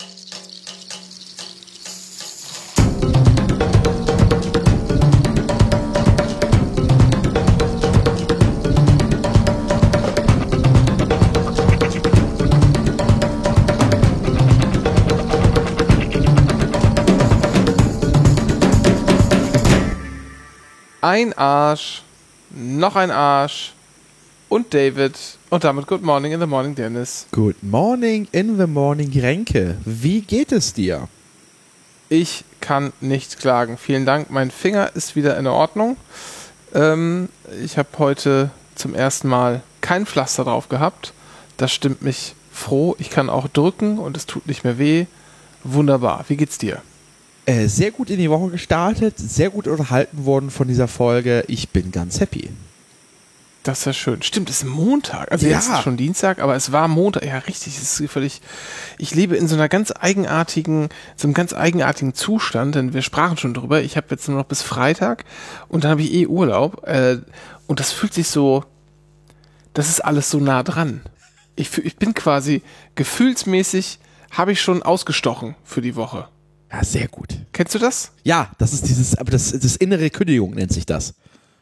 Ein Arsch, noch ein Arsch und David und damit Good Morning in the Morning, Dennis. Good Morning in the Morning, Renke. Wie geht es dir? Ich kann nicht klagen. Vielen Dank. Mein Finger ist wieder in Ordnung. Ich habe heute zum ersten Mal kein Pflaster drauf gehabt. Das stimmt mich froh. Ich kann auch drücken und es tut nicht mehr weh. Wunderbar. Wie geht's dir? Sehr gut in die Woche gestartet, sehr gut unterhalten worden von dieser Folge. Ich bin ganz happy. Das ist ja schön. Stimmt, es ist Montag. Also jetzt ist schon Dienstag, aber es war Montag. Ja, richtig. Es ist völlig. Ich lebe in so einem ganz eigenartigen Zustand, denn wir sprachen schon drüber. Ich habe jetzt nur noch bis Freitag und dann habe ich Urlaub. Und das fühlt sich so. Das ist alles so nah dran. Ich bin quasi gefühlsmäßig, habe ich schon ausgestochen für die Woche. Ja, sehr gut. Kennst du das? Ja, das ist das innere Kündigung nennt sich das.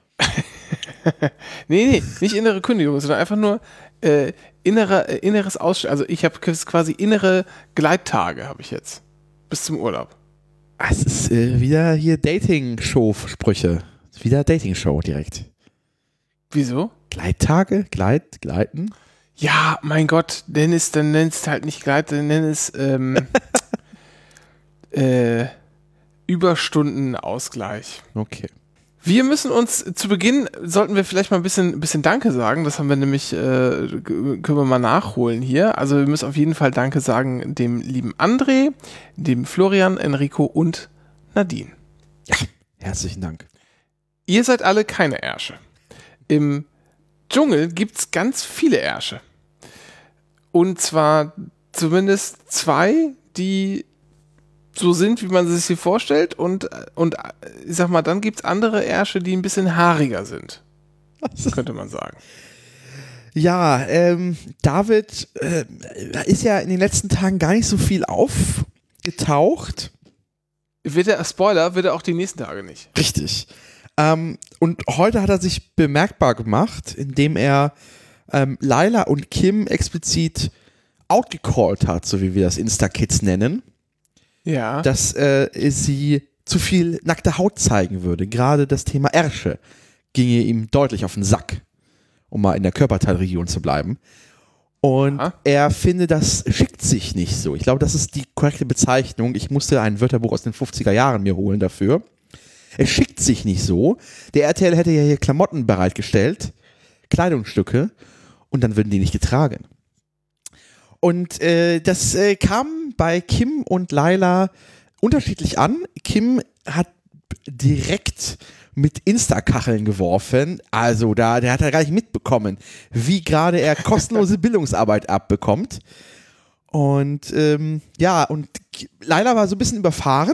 Nee, nicht innere Kündigung, sondern einfach nur inneres Ausstellen. Also ich habe quasi innere Gleittage habe ich jetzt. Bis zum Urlaub. Es ist wieder hier Dating-Show-Sprüche. Wieder Dating-Show direkt. Wieso? Gleittage? Gleiten? Ja, mein Gott, Dennis, dann nennst halt nicht Gleit, dann nenn es Überstundenausgleich. Okay. Wir müssen uns, zu Beginn sollten wir vielleicht mal ein bisschen Danke sagen, das haben wir nämlich, können wir mal nachholen hier. Also wir müssen auf jeden Fall Danke sagen dem lieben André, dem Florian, Enrico und Nadine. Ja, herzlichen Dank. Ihr seid alle keine Ärsche. Im Dschungel gibt's ganz viele Ärsche. Und zwar zumindest 2, die so sind, wie man sich sie vorstellt und ich sag mal, dann gibt's andere Ärsche, die ein bisschen haariger sind. Könnte man sagen. Ja, David ist ja in den letzten Tagen gar nicht so viel aufgetaucht. Wird er auch die nächsten Tage nicht. Richtig. Und heute hat er sich bemerkbar gemacht, indem er Laila und Kim explizit outgecallt hat, so wie wir das Insta-Kids nennen. Ja. Dass sie zu viel nackte Haut zeigen würde. Gerade das Thema Ärsche ginge ihm deutlich auf den Sack, um mal in der Körperteilregion zu bleiben. Und er finde, das schickt sich nicht so. Ich glaube, das ist die korrekte Bezeichnung. Ich musste ein Wörterbuch aus den 50er Jahren mir holen dafür. Es schickt sich nicht so. Der RTL hätte ja hier Klamotten bereitgestellt, Kleidungsstücke, und dann würden die nicht getragen. Und das kam bei Kim und Laila unterschiedlich an. Kim hat direkt mit Insta-Kacheln geworfen. Also der hat er gar nicht mitbekommen, wie gerade er kostenlose Bildungsarbeit abbekommt. Und und Laila war so ein bisschen überfahren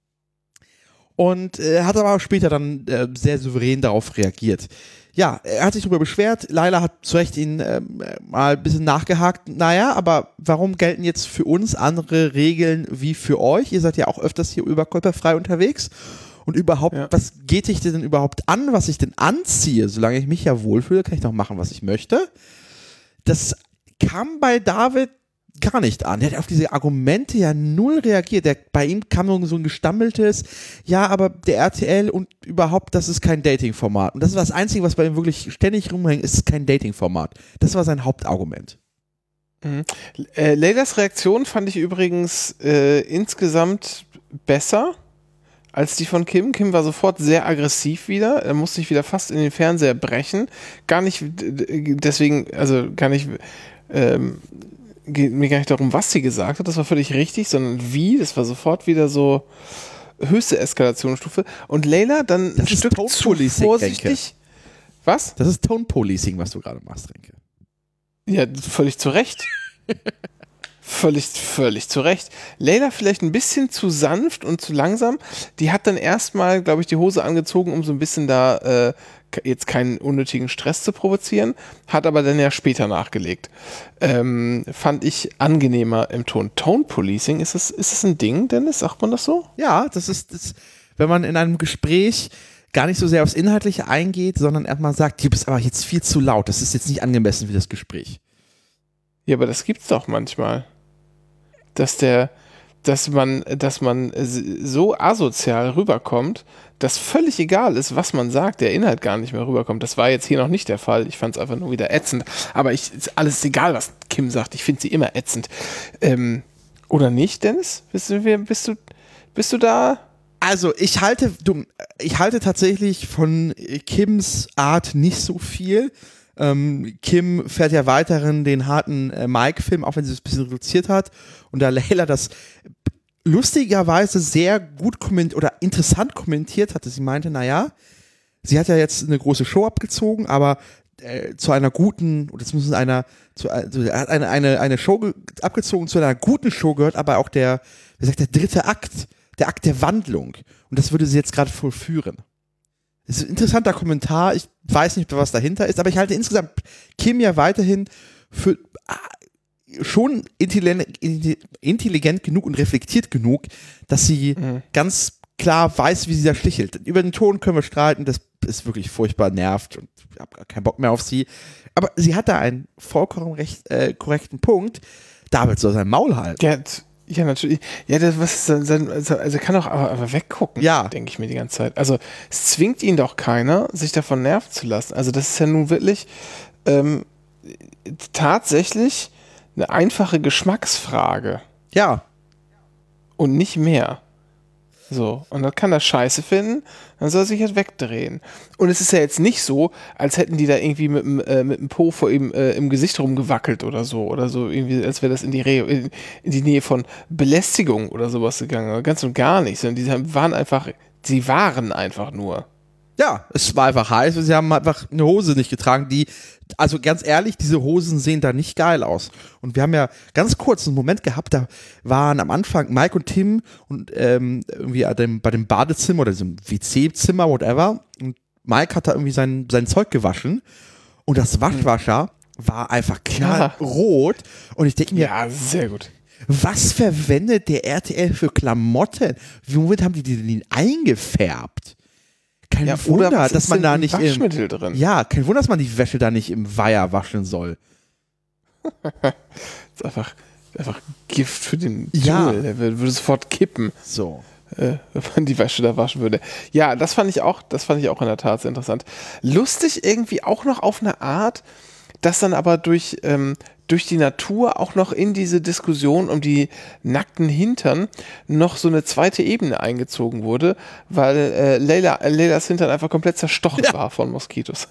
und hat aber später dann sehr souverän darauf reagiert. Ja, er hat sich darüber beschwert. Laila hat zu Recht ihn mal ein bisschen nachgehakt. Naja, aber warum gelten jetzt für uns andere Regeln wie für euch? Ihr seid ja auch öfters hier überkörperfrei unterwegs. Und überhaupt, was geht dich denn überhaupt an, was ich denn anziehe? Solange ich mich ja wohlfühle, kann ich doch machen, was ich möchte. Das kam bei David gar nicht an. Der hat auf diese Argumente ja null reagiert. Bei ihm kam so ein gestammeltes, ja, aber der RTL und überhaupt, das ist kein Dating-Format. Und das ist das Einzige, was bei ihm wirklich ständig rumhängt, ist kein Dating-Format. Das war sein Hauptargument. Mhm. Lailas Reaktion fand ich übrigens insgesamt besser als die von Kim. Kim war sofort sehr aggressiv wieder. Er musste sich wieder fast in den Fernseher brechen. Gar nicht, deswegen, also gar nicht, geht mir gar nicht darum, was sie gesagt hat, das war völlig richtig, sondern wie, das war sofort wieder so höchste Eskalationsstufe. Und Laila dann ein Stück zu vorsichtig. Renke. Was? Das ist Tone Policing, was du gerade machst, Renke. Ja, völlig zu Recht. Völlig zu Recht. Layla vielleicht ein bisschen zu sanft und zu langsam. Die hat dann erstmal, glaube ich, die Hose angezogen, um so ein bisschen da jetzt keinen unnötigen Stress zu provozieren, hat aber dann ja später nachgelegt. Fand ich angenehmer im Ton. Tone Policing, ist das ein Ding, Dennis? Sagt man das so? Ja, das ist, wenn man in einem Gespräch gar nicht so sehr aufs Inhaltliche eingeht, sondern erstmal sagt, du bist aber jetzt viel zu laut, das ist jetzt nicht angemessen für das Gespräch. Ja, aber das gibt's doch manchmal. Dass man so asozial rüberkommt, dass völlig egal ist, was man sagt, der Inhalt gar nicht mehr rüberkommt. Das war jetzt hier noch nicht der Fall. Ich fand es einfach nur wieder ätzend. Aber ist alles egal, was Kim sagt. Ich finde sie immer ätzend. Oder nicht, Dennis? Bist du da? Also ich halte tatsächlich von Kims Art nicht so viel. Kim fährt ja weiterhin den harten Mike-Film, auch wenn sie es ein bisschen reduziert hat. Und da Layla das lustigerweise sehr gut oder interessant kommentiert hatte. Sie meinte, naja, sie hat ja jetzt eine große Show abgezogen, aber zu einer guten, oder zumindest eine Show abgezogen, zu einer guten Show gehört aber auch der dritte Akt, der Akt der Wandlung. Und das würde sie jetzt gerade vollführen. Das ist ein interessanter Kommentar. Ich weiß nicht, was dahinter ist, aber ich halte insgesamt Kim ja weiterhin für schon intelligent genug und reflektiert genug, dass sie ganz klar weiß, wie sie da stichelt. Über den Ton können wir streiten, das ist wirklich furchtbar nervt und ich habe gar keinen Bock mehr auf sie. Aber sie hat da einen vollkommen korrekten Punkt. David soll sein Maul halten. Ja, natürlich. Ja, also kann auch aber weggucken, denke ich mir die ganze Zeit. Also es zwingt ihn doch keiner, sich davon nerven zu lassen. Also das ist ja nun wirklich tatsächlich eine einfache Geschmacksfrage. Ja. Und nicht mehr. So, und dann kann er Scheiße finden, dann soll er sich halt wegdrehen. Und es ist ja jetzt nicht so, als hätten die da irgendwie mit dem Po vor ihm im Gesicht rumgewackelt oder so irgendwie, als wäre das in die Nähe von Belästigung oder sowas gegangen. Ganz und gar nicht, sondern sie waren einfach nur. Ja, es war einfach heiß und sie haben einfach eine Hose nicht getragen, also ganz ehrlich, diese Hosen sehen da nicht geil aus. Und wir haben ja ganz kurz einen Moment gehabt, da waren am Anfang Mike und Tim und irgendwie bei dem Badezimmer oder diesem WC-Zimmer, whatever. Und Mike hat da irgendwie sein Zeug gewaschen und das Waschwasser war einfach knallrot. Und ich denke mir, ja, sehr gut. Was verwendet der RTL für Klamotten? Womit haben die denn eingefärbt? Kein Wunder, dass man da nicht Waschmittel drin. Ja, kein Wunder, dass man die Wäsche da nicht im Weiher waschen soll. Das ist einfach Gift für den Dschungel. Der würde sofort kippen. So. Wenn man die Wäsche da waschen würde. Ja, das fand ich auch in der Tat sehr interessant. Lustig irgendwie auch noch auf eine Art, dass dann aber durch die Natur auch noch in diese Diskussion um die nackten Hintern noch so eine zweite Ebene eingezogen wurde, weil Laylas Hintern einfach komplett zerstochen war von Moskitos.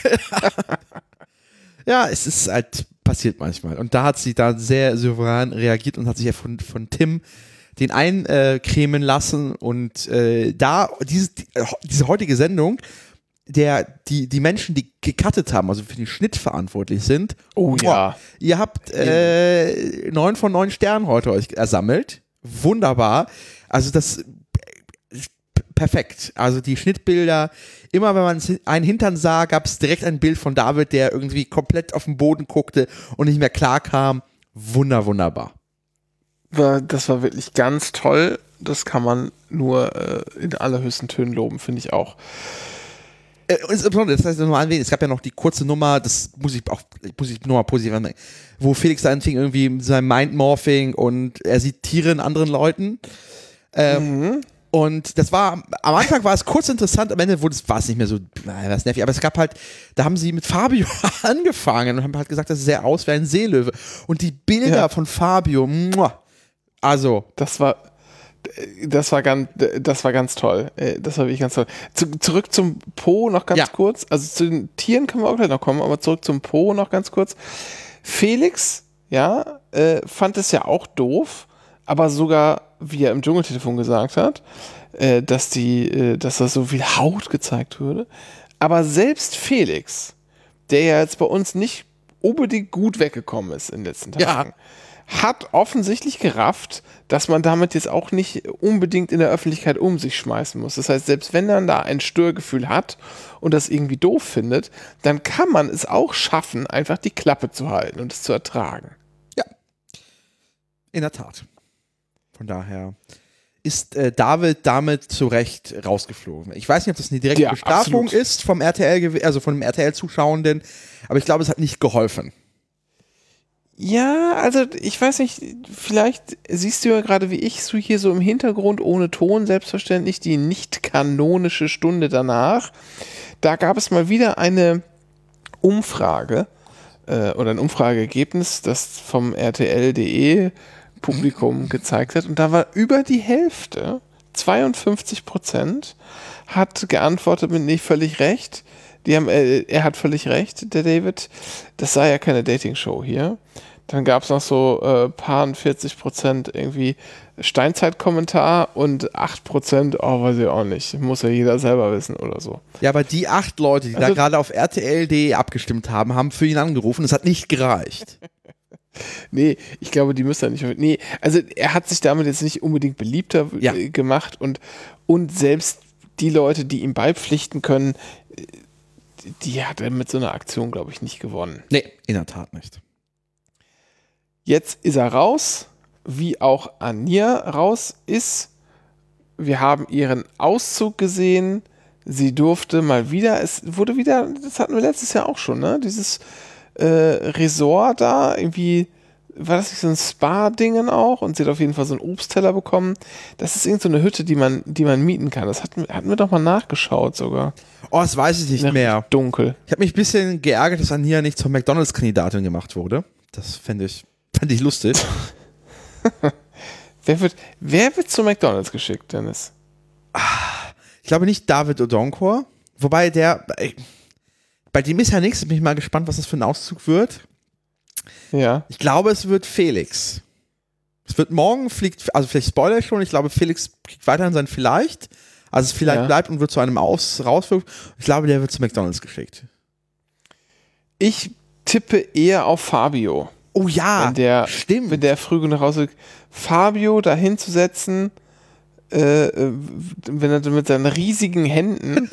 Ja, es ist halt passiert manchmal. Und da hat sie da sehr souverän reagiert und hat sich ja von Tim den eincremen lassen und diese heutige Sendung, die Menschen, die gecuttet haben, also für den Schnitt verantwortlich sind. Oh ja. Ihr habt 9 von 9 Sternen heute euch ersammelt. Wunderbar. Also das perfekt. Also die Schnittbilder, immer wenn man einen Hintern sah, gab es direkt ein Bild von David, der irgendwie komplett auf den Boden guckte und nicht mehr klar kam. Wunderbar. Das war wirklich ganz toll. Das kann man nur in allerhöchsten Tönen loben, finde ich auch. Das heißt nochmal erwähnen, es gab ja noch die kurze Nummer, das muss ich nochmal positiv anmerken, wo Felix da anfing irgendwie mit seinem Mindmorphing und er sieht Tiere in anderen Leuten. Und das war, am Anfang war es kurz interessant, am Ende war es nicht mehr so, was nervig, aber es gab halt, da haben sie mit Fabio angefangen und haben halt gesagt, das sähe aus wie ein Seelöwe. Und die Bilder von Fabio, also. Das war ganz toll. Das war wirklich ganz toll. Zurück zum Po noch ganz kurz. Also zu den Tieren können wir auch gleich noch kommen, aber zurück zum Po noch ganz kurz. Felix, fand es ja auch doof, aber sogar, wie er im Dschungeltelefon gesagt hat, dass da so viel Haut gezeigt würde. Aber selbst Felix, der ja jetzt bei uns nicht unbedingt gut weggekommen ist in den letzten Tagen, hat offensichtlich gerafft, dass man damit jetzt auch nicht unbedingt in der Öffentlichkeit um sich schmeißen muss. Das heißt, selbst wenn man da ein Störgefühl hat und das irgendwie doof findet, dann kann man es auch schaffen, einfach die Klappe zu halten und es zu ertragen. Ja, in der Tat. Von daher ist David damit zu Recht rausgeflogen. Ich weiß nicht, ob das eine direkte Bestrafung ist vom RTL, also von dem RTL-Zuschauenden, aber ich glaube, es hat nicht geholfen. Ja, also ich weiß nicht, vielleicht siehst du ja gerade wie ich so hier so im Hintergrund ohne Ton selbstverständlich die nicht kanonische Stunde danach. Da gab es mal wieder eine Umfrage oder ein Umfrageergebnis, das vom RTL.de Publikum gezeigt hat und da war über die Hälfte, 52%, hat geantwortet mit nicht völlig recht. Er hat völlig recht, der David. Das sei ja keine Dating-Show hier. Dann gab es noch so paar 40% irgendwie Steinzeit-Kommentar und 8%, weiß ich auch nicht, muss ja jeder selber wissen oder so. Ja, aber die 8 Leute, die da gerade auf RTL.de abgestimmt haben, haben für ihn angerufen. Es hat nicht gereicht. Nee, ich glaube, die müssen ja nicht. Nee, also er hat sich damit jetzt nicht unbedingt beliebter gemacht und selbst die Leute, die ihm beipflichten können, die hat er mit so einer Aktion, glaube ich, nicht gewonnen. Nee, in der Tat nicht. Jetzt ist er raus, wie auch Anja raus ist. Wir haben ihren Auszug gesehen. Sie durfte mal wieder, es wurde wieder, das hatten wir letztes Jahr auch schon, ne? Dieses Resort da, irgendwie, war das nicht so ein Spa-Dingen auch? Und sie hat auf jeden Fall so einen Obstteller bekommen. Das ist irgend so eine Hütte, die man mieten kann. Das hatten wir doch mal nachgeschaut sogar. Oh, das weiß ich nicht mehr. Dunkel. Ich habe mich ein bisschen geärgert, dass Anja nicht zur McDonalds-Kandidatin gemacht wurde. Das fand ich lustig. Wer wird zu McDonalds geschickt, Dennis? Ich glaube nicht David Odonkor. Wobei bei dem ist ja nichts. Ich bin mal gespannt, was das für ein Auszug wird. Ja. Ich glaube, es wird Felix. Es wird morgen vielleicht spoiler ich schon, ich glaube, Felix kriegt weiterhin sein Vielleicht. Also es vielleicht bleibt und wird zu einem rauswirft. Ich glaube, der wird zu McDonalds geschickt. Ich tippe eher auf Fabio. Oh ja, stimmt. Wenn der früh nach Hause Fabio da hinzusetzen, wenn er mit seinen riesigen Händen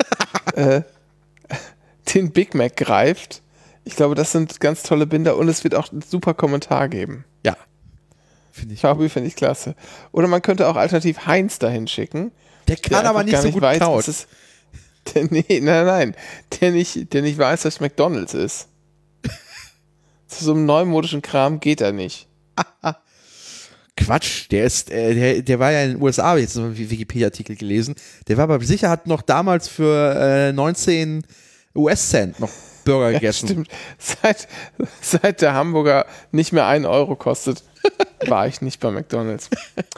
den Big Mac greift. Ich glaube, das sind ganz tolle Bilder und es wird auch einen super Kommentar geben. Ja. Fabio finde ich klasse. Oder man könnte auch alternativ Heinz dahin schicken. Der kann aber nicht so gut kauen. Nein. Der nicht weiß, dass McDonalds ist. Zu so einem neumodischen Kram geht er nicht. Quatsch, der war ja in den USA, habe ich jetzt noch einen Wikipedia-Artikel gelesen. Der war aber sicher, hat noch damals für 19 US-Cent noch Burger gegessen. Stimmt. Seit der Hamburger nicht mehr 1 Euro kostet, war ich nicht bei McDonalds.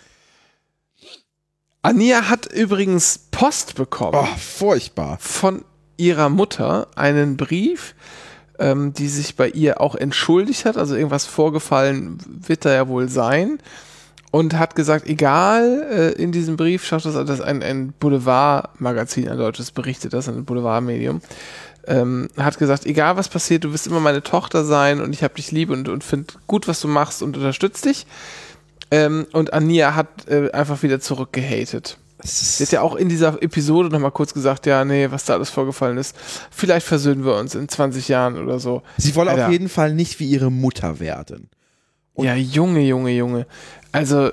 Anja hat übrigens Post bekommen. Oh, furchtbar. Von ihrer Mutter einen Brief, die sich bei ihr auch entschuldigt hat. Also irgendwas vorgefallen wird da ja wohl sein. Und hat gesagt, egal, in diesem Brief schafft das ein Boulevardmagazin, ein deutsches berichtet das, ein Boulevardmedium, hat gesagt, egal was passiert, du wirst immer meine Tochter sein und ich habe dich lieb und finde gut, was du machst und unterstütze dich. Und Anja hat einfach wieder zurückgehatet. Sie hat ja auch in dieser Episode nochmal kurz gesagt, ja, nee, was da alles vorgefallen ist, vielleicht versöhnen wir uns in 20 Jahren oder so. Sie wolle auf jeden Fall nicht wie ihre Mutter werden. Und ja, Junge. Also,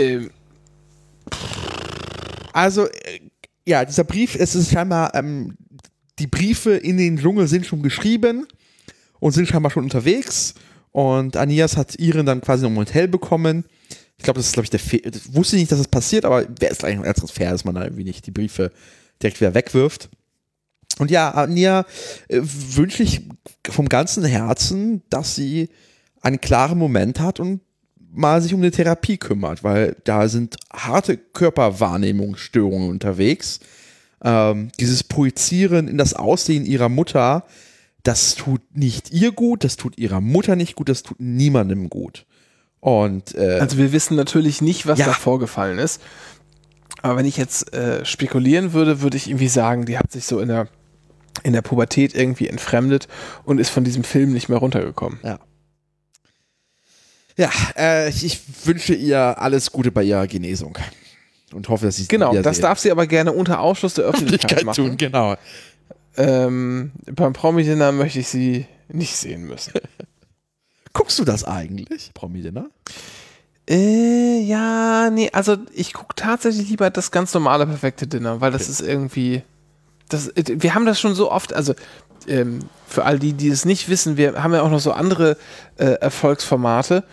dieser Brief, es ist scheinbar, die Briefe in den Dschungel sind schon geschrieben und sind scheinbar schon unterwegs. Und Anias hat ihren dann quasi noch im Hotel bekommen. Ich glaube, das ist, ich wusste nicht, dass das passiert, aber wäre es eigentlich noch ganz fair, dass man da irgendwie nicht die Briefe direkt wieder wegwirft. Und ja, Anja wünsche ich vom ganzen Herzen, dass sie einen klaren Moment hat und mal sich um eine Therapie kümmert, weil da sind harte Körperwahrnehmungsstörungen unterwegs. Dieses Projizieren in das Aussehen ihrer Mutter, das tut nicht ihr gut, das tut ihrer Mutter nicht gut, das tut niemandem gut. Und also wir wissen natürlich nicht, was da vorgefallen ist. Aber wenn ich jetzt spekulieren würde, würde ich irgendwie sagen, die hat sich so in der Pubertät irgendwie entfremdet und ist von diesem Film nicht mehr runtergekommen. Ja. Ja, ich wünsche ihr alles Gute bei ihrer Genesung. Und hoffe, dass sie Genau, das darf sie aber gerne unter Ausschluss der Öffentlichkeit machen. Tun, genau. Beim Promi-Dinner möchte ich sie nicht sehen müssen. Guckst du das eigentlich, Promi-Dinner? Ja, nee, also ich gucke tatsächlich lieber das ganz normale perfekte Dinner, weil das ist irgendwie, wir haben das schon so oft, also für all die es nicht wissen, wir haben ja auch noch so andere Erfolgsformate,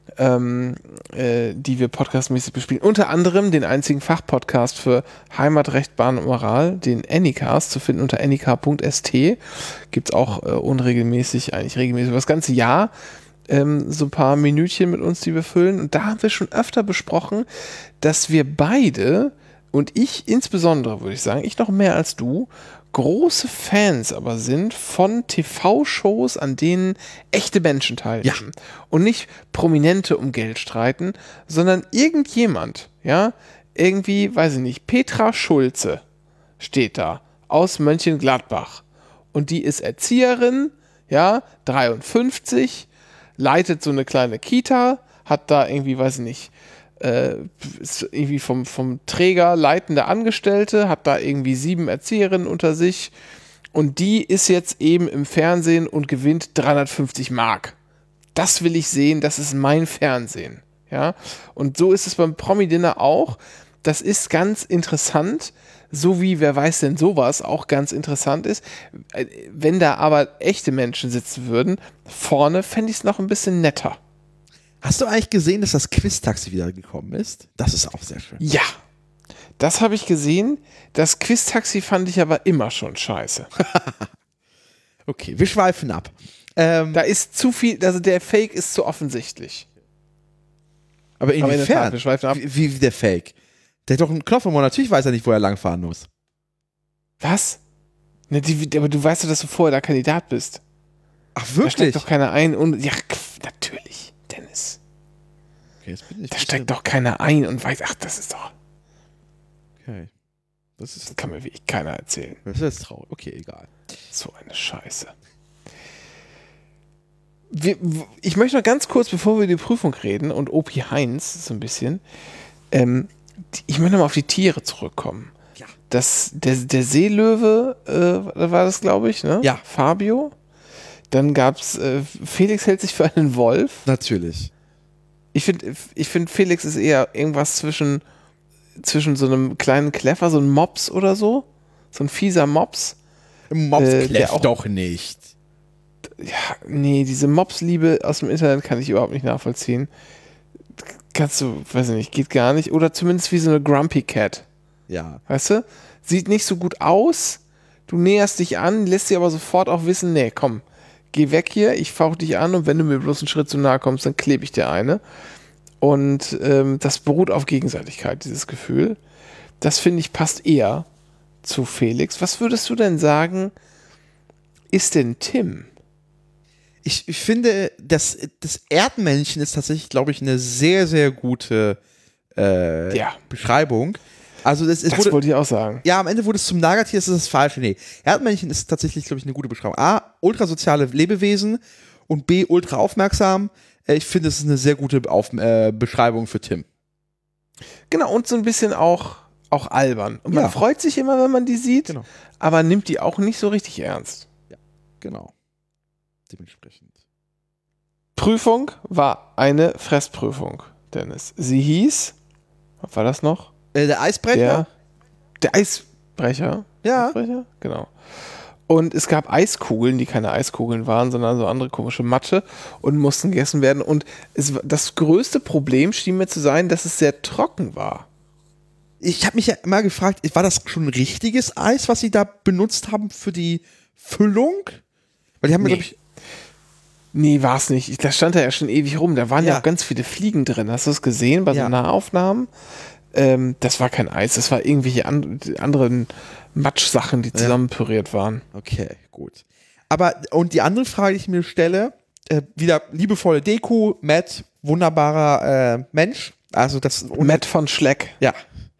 die wir podcastmäßig bespielen. Unter anderem den einzigen Fachpodcast für Heimatrecht, Bahn und Moral, den Anycast, zu finden unter anycar.st. Gibt es auch unregelmäßig, eigentlich regelmäßig über das ganze Jahr so ein paar Minütchen mit uns, die wir füllen. Und da haben wir schon öfter besprochen, dass wir beide, und ich insbesondere, würde ich sagen, ich noch mehr als du, große Fans aber sind von TV-Shows, an denen echte Menschen teilnehmen. Ja. Und nicht Prominente um Geld streiten, sondern irgendjemand, ja, irgendwie, weiß ich nicht, Petra Schulze steht da, aus Mönchengladbach. Und die ist Erzieherin, ja, 53, leitet so eine kleine Kita, hat da irgendwie, weiß ich nicht, ist irgendwie vom Träger leitende Angestellte, hat da irgendwie 7 Erzieherinnen unter sich und die ist jetzt eben im Fernsehen und gewinnt 350 Mark. Das will ich sehen, das ist mein Fernsehen. Ja? Und so ist es beim Promi-Dinner auch. Das ist ganz interessant, so wie, wer weiß denn sowas, auch ganz interessant ist. Wenn da aber echte Menschen sitzen würden, vorne fände ich es noch ein bisschen netter. Hast du eigentlich gesehen, dass das Quiz-Taxi wieder gekommen ist? Das ist auch sehr schön. Ja, das habe ich gesehen. Das Quiz-Taxi fand ich aber immer schon scheiße. Okay, wir schweifen ab. Da ist zu viel, also der Fake ist zu offensichtlich. Aber inwiefern? Wir schweifen ab. Wie der Fake? Der hat doch einen Knopf im Ohr, natürlich weiß er nicht, wo er langfahren muss. Was? Ne, aber du weißt doch, dass du vorher der Kandidat bist. Ach, wirklich? Da steigt doch keiner ein und. Ja, natürlich, Dennis. Okay, jetzt bin ich. Da steigt doch keiner ein und weiß, ach, das ist doch. Okay. Das kann mir wirklich keiner erzählen. Das ist jetzt traurig. Okay, egal. So eine Scheiße. Ich möchte noch ganz kurz, bevor wir über die Prüfung reden und Opi Heinz so ein bisschen, ich möchte mal auf die Tiere zurückkommen. Ja. Der Seelöwe, war das, glaube ich, ne? Ja. Fabio. Dann gab es, Felix hält sich für einen Wolf. Natürlich. Ich find, Felix ist eher irgendwas zwischen so einem kleinen Kleffer, so ein Mops oder so. So ein fieser Mops. Mops kläfft doch nicht. Ja, nee, diese Mops-Liebe aus dem Internet kann ich überhaupt nicht nachvollziehen. Kannst du, weiß ich nicht, geht gar nicht. Oder zumindest wie so eine Grumpy Cat. Ja. Weißt du? Sieht nicht so gut aus. Du näherst dich an, lässt sie aber sofort auch wissen, nee, komm, geh weg hier, ich fauch dich an und wenn du mir bloß einen Schritt zu nahe kommst, dann klebe ich dir eine. Und das beruht auf Gegenseitigkeit, dieses Gefühl. Das, finde ich, passt eher zu Felix. Was würdest du denn sagen, ist denn Tim? Ich finde, das Erdmännchen ist tatsächlich, glaube ich, eine sehr, sehr gute Beschreibung. Also das wollte ich auch sagen. Ja, am Ende wurde es zum Nagetier, das ist das Falsche. Nee, Erdmännchen ist tatsächlich, glaube ich, eine gute Beschreibung. A, ultrasoziale Lebewesen und B, ultra aufmerksam. Ich finde, es ist eine sehr gute Beschreibung für Tim. Genau, und so ein bisschen auch albern. Und man freut sich immer, wenn man die sieht, genau, aber nimmt die auch nicht so richtig ernst. Ja, genau. Dementsprechend. Prüfung war eine Fressprüfung, Dennis. Sie hieß, was war das noch? Der Eisbrecher? Der Eisbrecher? Ja. Eisbrecher? Genau. Und es gab Eiskugeln, die keine Eiskugeln waren, sondern so andere komische Matsche und mussten gegessen werden. Und das größte Problem schien mir zu sein, dass es sehr trocken war. Ich habe mich ja immer gefragt, war das schon richtiges Eis, was sie da benutzt haben für die Füllung? Weil die haben, glaube ich. Nee, war es nicht. Das stand da ja schon ewig rum. Da waren ja auch ganz viele Fliegen drin. Hast du es gesehen bei so Nahaufnahmen? Das war kein Eis, das war irgendwelche anderen Matschsachen, die zusammen püriert waren. Okay, gut. Aber, und die andere Frage, die ich mir stelle, wieder liebevolle Deko, Matt, wunderbarer Mensch. Also das Matt von Schleck. Ja.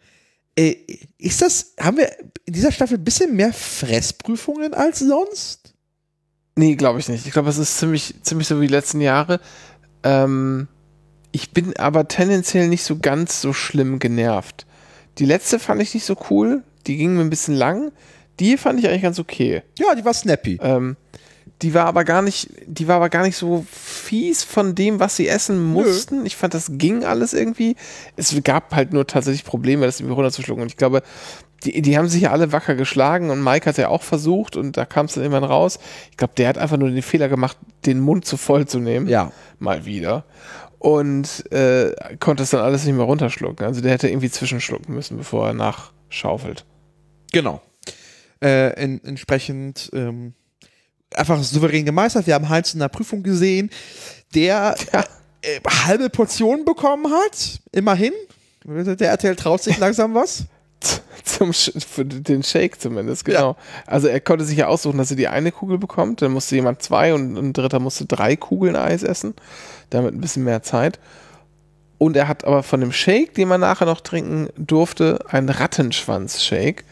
Haben wir in dieser Staffel ein bisschen mehr Fressprüfungen als sonst? Nee, glaube ich nicht. Ich glaube, es ist ziemlich so wie die letzten Jahre. Ich bin aber tendenziell nicht so ganz so schlimm genervt. Die letzte fand ich nicht so cool. Die ging mir ein bisschen lang. Die fand ich eigentlich ganz okay. Ja, die war snappy. Die war aber gar nicht so fies von dem, was sie essen mussten. Nö. Ich fand, das ging alles irgendwie. Es gab halt nur tatsächlich Probleme, das irgendwie runterzuschlucken. Und ich glaube, die haben sich ja alle wacker geschlagen und Mike hat ja auch versucht und da kam es dann irgendwann raus. Ich glaube, der hat einfach nur den Fehler gemacht, den Mund zu voll zu nehmen. Ja. Mal wieder. Und konnte es dann alles nicht mehr runterschlucken. Also der hätte irgendwie zwischenschlucken müssen, bevor er nachschaufelt. Genau. Entsprechend einfach souverän gemeistert. Wir haben Heinz in der Prüfung gesehen, der halbe Portionen bekommen hat. Immerhin. Der RTL traut sich langsam was. Für den Shake zumindest, genau. Ja. Also er konnte sich ja aussuchen, dass er die eine Kugel bekommt, dann musste jemand 2 und ein Dritter musste 3 Kugeln Eis essen, damit ein bisschen mehr Zeit. Und er hat aber von dem Shake, den man nachher noch trinken durfte, einen Rattenschwanz-Shake.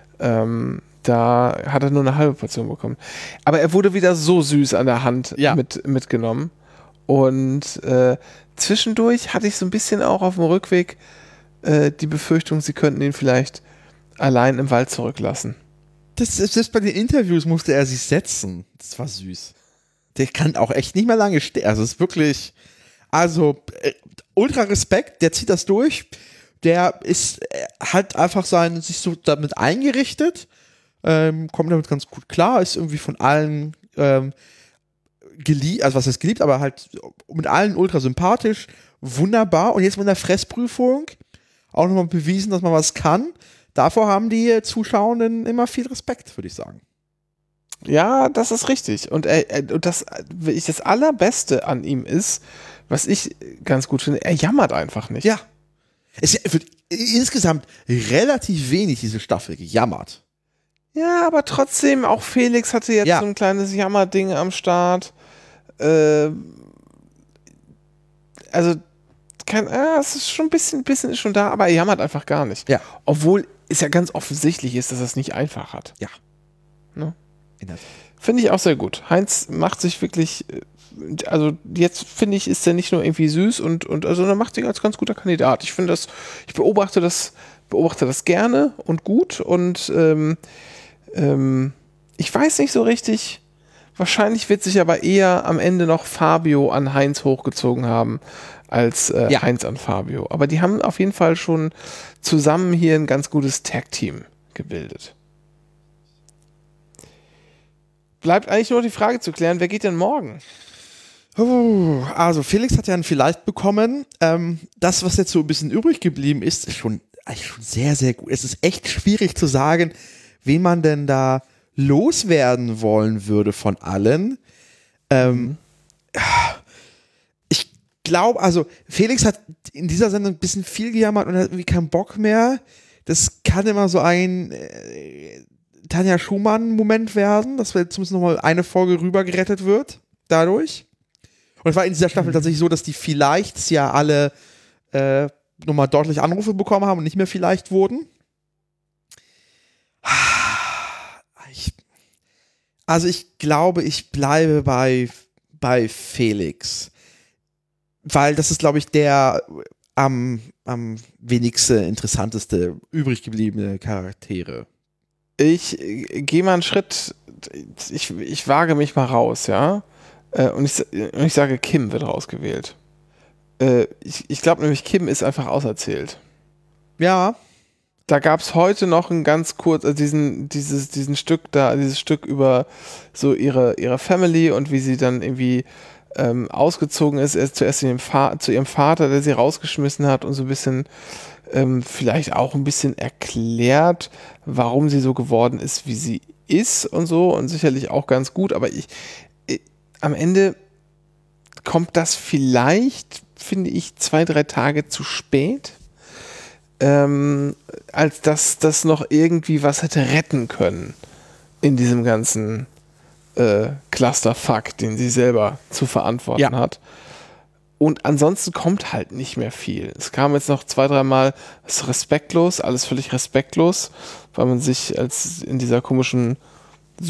Da hat er nur eine halbe Portion bekommen. Aber er wurde wieder so süß an der Hand mitgenommen. Und zwischendurch hatte ich so ein bisschen auch auf dem Rückweg die Befürchtung, sie könnten ihn vielleicht allein im Wald zurücklassen. Selbst bei den Interviews musste er sich setzen. Das war süß. Der kann auch echt nicht mehr lange stehen. Also es ist wirklich, ultra Respekt, der zieht das durch. Der hat einfach sich so damit eingerichtet, kommt damit ganz gut klar, ist irgendwie von allen geliebt, also was heißt geliebt, aber halt mit allen ultra sympathisch, wunderbar. Und jetzt mit der Fressprüfung auch nochmal bewiesen, dass man was kann. Davor haben die Zuschauenden immer viel Respekt, würde ich sagen. Ja, das ist richtig. Und das Allerbeste an ihm ist, was ich ganz gut finde, er jammert einfach nicht. Ja. Es wird insgesamt relativ wenig diese Staffel gejammert. Ja, aber trotzdem, auch Felix hatte jetzt so ein kleines Jammerding am Start. Es ist schon ein bisschen ist schon da, aber er jammert einfach gar nicht. Ja. Obwohl es ja ganz offensichtlich ist, dass er es nicht einfach hat. Ja. Ne? Finde ich auch sehr gut. Heinz macht sich wirklich, also jetzt finde ich, ist er nicht nur irgendwie süß sondern macht sich als ganz guter Kandidat. Ich finde ich beobachte das gerne und gut und ich weiß nicht so richtig, wahrscheinlich wird sich aber eher am Ende noch Fabio an Heinz hochgezogen haben, als Heinz an Fabio. Aber die haben auf jeden Fall schon zusammen hier ein ganz gutes Tag-Team gebildet. Bleibt eigentlich nur die Frage zu klären, wer geht denn morgen? Also Felix hat ja ein Vielleicht bekommen. Das, was jetzt so ein bisschen übrig geblieben ist, ist schon sehr, sehr gut. Es ist echt schwierig zu sagen, wen man denn da loswerden wollen würde von allen. Ich glaube, also Felix hat in dieser Sendung ein bisschen viel gejammert und hat irgendwie keinen Bock mehr. Das kann immer so ein Tanja Schumann-Moment werden, dass zumindest nochmal eine Folge rüber gerettet wird dadurch. Und es war in dieser Staffel tatsächlich so, dass die Vielleichts ja alle nochmal deutlich Anrufe bekommen haben und nicht mehr vielleicht wurden. Ich glaube, ich bleibe bei Felix. Weil das ist, glaube ich, der am wenigsten interessanteste übrig gebliebene Charaktere. Ich gehe mal einen Schritt, ich wage mich mal raus, ja. Und ich sage, Kim wird rausgewählt. Ich glaube nämlich, Kim ist einfach auserzählt. Ja. Da gab es heute noch ein ganz kurz, also dieses Stück über so ihre Family und wie sie dann irgendwie ausgezogen ist, zuerst zu ihrem Vater, der sie rausgeschmissen hat und so ein bisschen vielleicht auch ein bisschen erklärt, warum sie so geworden ist, wie sie ist und so und sicherlich auch ganz gut, aber am Ende kommt das vielleicht, finde ich, 2-3 Tage zu spät, als dass das noch irgendwie was hätte retten können in diesem ganzen Clusterfuck, den sie selber zu verantworten hat. Und ansonsten kommt halt nicht mehr viel. Es kam jetzt noch 2-3 Mal, das ist respektlos, alles völlig respektlos, weil man sich als in dieser komischen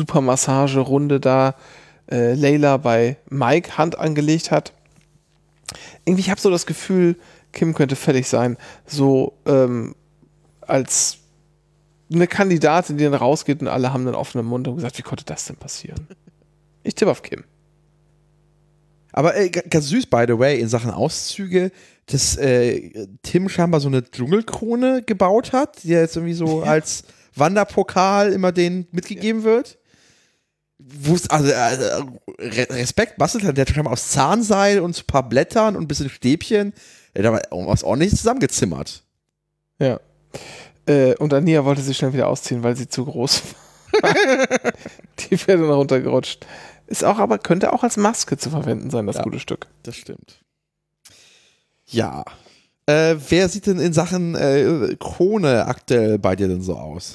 Supermassage-Runde da Layla bei Mike Hand angelegt hat. Irgendwie, ich habe so das Gefühl, Kim könnte fällig sein, so als eine Kandidatin, die dann rausgeht und alle haben dann offenen Mund und gesagt, wie konnte das denn passieren? Ich tippe auf Kim. Aber ganz süß, by the way, in Sachen Auszüge, dass Tim scheinbar so eine Dschungelkrone gebaut hat, die jetzt irgendwie so als Wanderpokal immer denen mitgegeben wird. Respekt, bastelt hat der scheinbar aus Zahnseil und so ein paar Blättern und ein bisschen Stäbchen. Der hat aber was ordentlich zusammengezimmert. Ja. Und Ania wollte sich schnell wieder ausziehen, weil sie zu groß war. Die wäre dann runtergerutscht. Ist auch, aber könnte auch als Maske zu verwenden sein, das gute Stück. Das stimmt. Ja. Wer sieht denn in Sachen Krone aktuell bei dir denn so aus?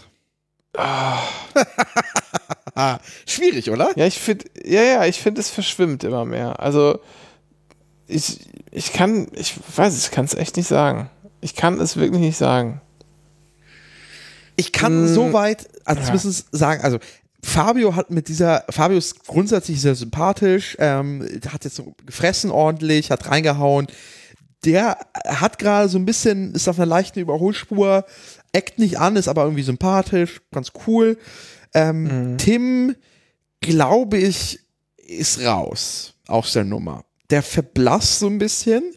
Schwierig, oder? Ja, ich finde, es verschwimmt immer mehr. Also, ich kann es echt nicht sagen. Ich kann es wirklich nicht sagen. Ich kann soweit, zumindest sagen, also Fabio ist grundsätzlich sehr sympathisch, hat jetzt so gefressen ordentlich, hat reingehauen. Der hat gerade so ein bisschen, ist auf einer leichten Überholspur, eckt nicht an, ist aber irgendwie sympathisch, ganz cool. Tim, glaube ich, ist raus aus der Nummer. Der verblasst so ein bisschen.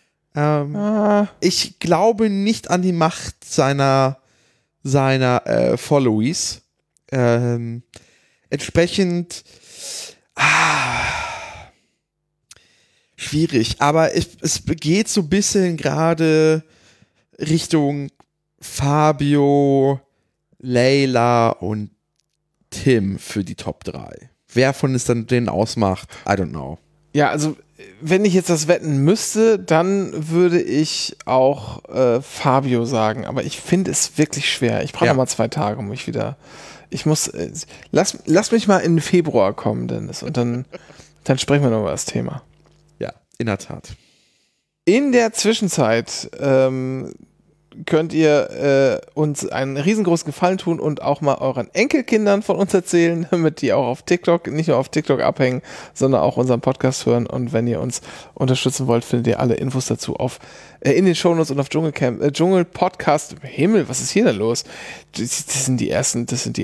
Ich glaube nicht an die Macht seiner Followies. Entsprechend schwierig, aber es geht so ein bisschen gerade Richtung Fabio, Leila und Tim für die Top 3. Wer von es dann den ausmacht, I don't know. Ja, also wenn ich jetzt das wetten müsste, dann würde ich auch Fabio sagen, aber ich finde es wirklich schwer. Ich brauche noch mal 2 Tage, um mich wieder. Ich muss. Lass mich mal in den Februar kommen, Dennis, und dann sprechen wir noch über das Thema. Ja, in der Tat. In der Zwischenzeit könnt ihr uns einen riesengroßen Gefallen tun und auch mal euren Enkelkindern von uns erzählen, damit die auch auf TikTok, nicht nur auf TikTok abhängen, sondern auch unseren Podcast hören. Und wenn ihr uns unterstützen wollt, findet ihr alle Infos dazu in den Shownotes und auf Dschungelpodcast. Himmel, was ist hier denn los? Das sind die ersten.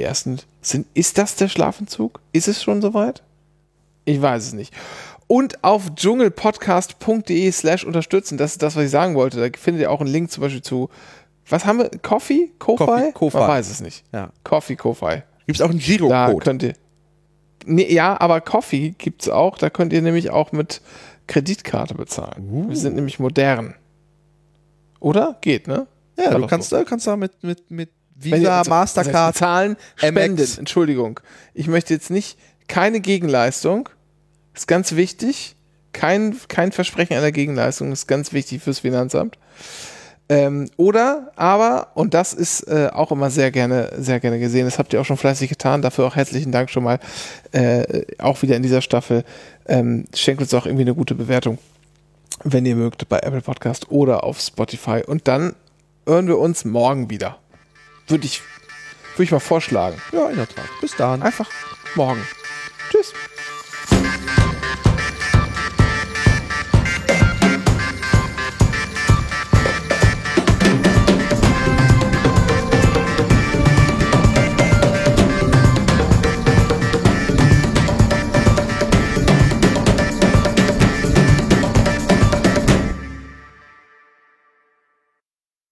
Ist das der Schlafentzug? Ist es schon soweit? Ich weiß es nicht. Und auf dschungelpodcast.de/unterstützen, das ist das, was ich sagen wollte. Da findet ihr auch einen Link zum Beispiel zu, was haben wir? Ko-Fi? Ko-Fi. Man weiß es nicht. Ja. Ko-Fi. Gibt es auch einen Girocode? Da könnt ihr. Nee, ja, aber Ko-Fi gibt es auch. Da könnt ihr nämlich auch mit Kreditkarte bezahlen. Wir sind nämlich modern. Oder? Geht, ne? Ja, du kannst da mit Visa, Mastercard, zahlen, spenden. Entschuldigung. Ich möchte jetzt nicht, keine Gegenleistung. Ist ganz wichtig. Kein Versprechen einer Gegenleistung ist ganz wichtig fürs Finanzamt. Oder aber, und das ist auch immer sehr gerne gesehen, das habt ihr auch schon fleißig getan, dafür auch herzlichen Dank schon mal, auch wieder in dieser Staffel, schenkt uns auch irgendwie eine gute Bewertung, wenn ihr mögt, bei Apple Podcast oder auf Spotify. Und dann hören wir uns morgen wieder. Würde ich mal vorschlagen. Ja, in der Tat. Bis dann. Einfach morgen. Tschüss.